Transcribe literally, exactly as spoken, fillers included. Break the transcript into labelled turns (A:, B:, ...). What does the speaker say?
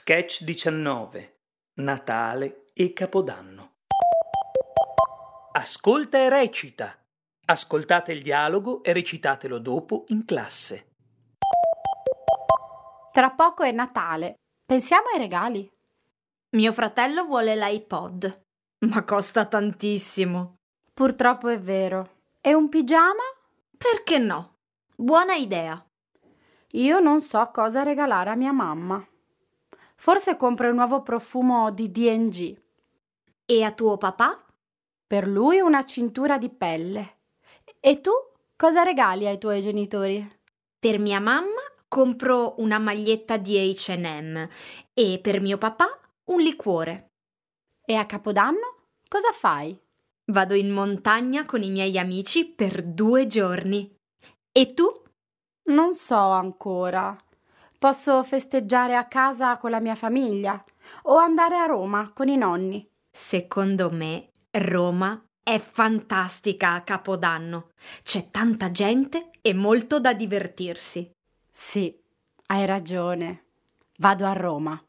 A: Sketch diciannove. Natale e Capodanno. Ascolta e recita. Ascoltate il dialogo e recitatelo dopo in classe.
B: Tra poco è Natale. Pensiamo ai regali.
C: Mio fratello vuole l'iPod, ma costa tantissimo.
B: Purtroppo è vero. E un pigiama?
C: Perché no? Buona idea.
B: Io non so cosa regalare a mia mamma. Forse compro il nuovo profumo di D and G.
C: E a tuo papà?
B: Per lui una cintura di pelle. E tu cosa regali ai tuoi genitori?
C: Per mia mamma compro una maglietta di acca e emme e per mio papà un liquore.
B: E a Capodanno cosa fai?
C: Vado in montagna con i miei amici per due giorni. E tu?
B: Non so ancora. Posso festeggiare a casa con la mia famiglia o andare a Roma con i nonni.
C: Secondo me Roma è fantastica a Capodanno. C'è tanta gente e molto da divertirsi.
B: Sì, hai ragione. Vado a Roma.